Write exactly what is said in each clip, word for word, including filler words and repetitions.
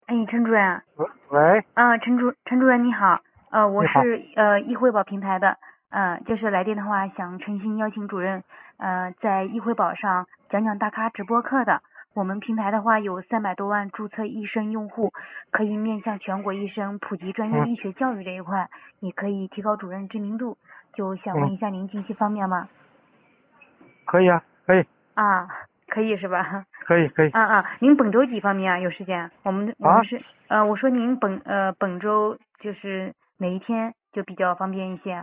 哎，陈主任。 喂。 啊，陈主陈主任你好，呃，我你好。 是呃易汇宝平台的，呃，就是来电的话想诚心邀请主任，呃，在易汇宝上讲讲大咖直播课的。我们平台的话有三百多万注册医生用户，可以面向全国医生普及专业医学教育这一块，也可以提高主任知名度。就想问一下您近期方面吗？ 可以啊，可以。 啊，可以是吧？ 可以可以。 啊啊，您本周几方面啊？有时间？我们我们是呃，我说您本呃本周就是哪一天就比较方便一些？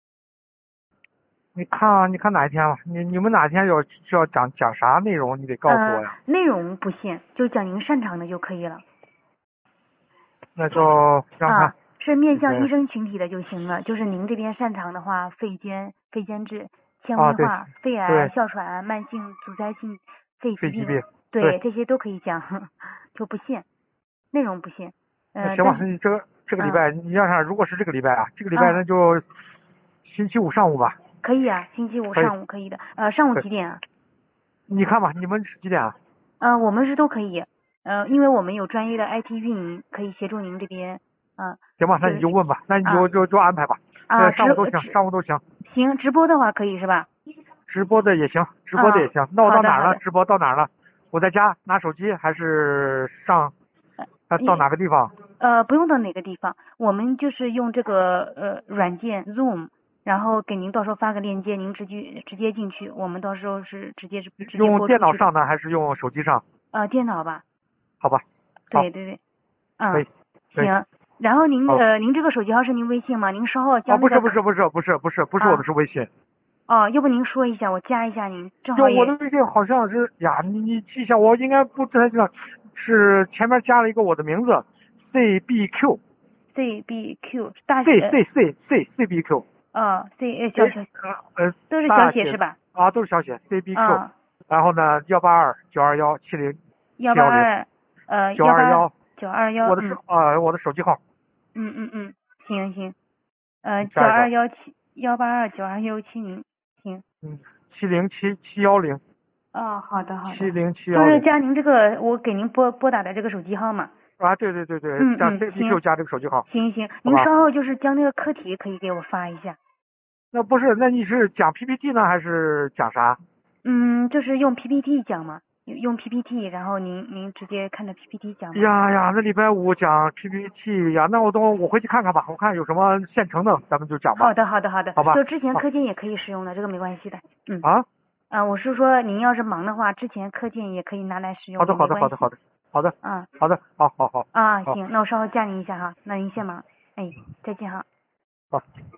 你看你看哪一天吧，你你们哪天要需要讲讲啥内容，你得告诉我呀。 呃，内容不限，就讲您擅长的就可以了。 那就让看。 啊，是面向医生群体的就行了。就是您这边擅长的话，肺间、肺间质、纤维化、肺癌、哮喘、慢性阻塞性肺疾病，对这些都可以讲，就不限，内容不限。 那行吧，那你这个这个礼拜你要是如果是这个礼拜啊，这个礼拜那就星期五上午吧。 可以啊，星期五上午可以的。呃，上午几点啊？ 你看吧，你们是几点啊？ 呃，我们是都可以，呃，因为我们有专业的 I T 运营，可以协助您这边，嗯。 行吧，那你就问吧，那你就就就安排吧。 啊， 上午都行，上午都行。 行，直播的话可以是吧？ 直播的也行，直播的也行。那我到哪儿了？直播到哪儿了？我在家拿手机还是上？呃，到哪个地方？ 呃，不用到哪个地方，我们就是用这个呃软件 Zoom，然后给您到时候发个链接，您直接直接进去，我们到时候是直接直接播出去的。 用电脑上呢，还是用手机上？ 呃，电脑吧。 好吧。 对对对。嗯。 可以。 行，然后您呃，您这个手机号是您微信吗？您稍后将那个。哦，不是不是不是不是不是不是我的是微信。 哦，要不您说一下，我加一下您，正好也。 我的微信好像是呀，你你记一下，我应该不太知道，是前面加了一个我的名字 C B Q。 C B Q 大写。C C C C C B Q。 哦 C 小小呃都是小写是吧？ 啊，都是小写 C B Q。然后呢，幺八二九二幺七零幺八二呃九二幺九二幺。 我的手呃我的手机号。 嗯嗯嗯，行行。呃九二幺七幺八二九二幺七零。行。 嗯，七零七七幺零。 哦，好的好的。 七零七幺零。 就是加您这个我给您拨拨打的这个手机号嘛。 啊，对对对对。 嗯嗯， 加 C B Q 加这个手机号。 行行，您稍后就是将那个课题可以给我发一下。 那不是，那你是讲 P P T 呢，还是讲啥？ 嗯，就是用 P P T 讲嘛，用 P P T， 然后您您直接看着 P P T 讲。 呀呀，那礼拜五讲 P P T 呀，那我等我回去看看吧，我看有什么现成的，咱们就讲吧。 好的好的好的， 好吧。 就之前课件也可以使用的，这个没关系的。嗯。 啊？ 啊，我是说您要是忙的话，之前课件也可以拿来使用。 好的好的好的好的好的。 嗯。 好的，好好好。 啊，行，那我稍后加您一下哈，那您先忙。哎，再见哈。 好。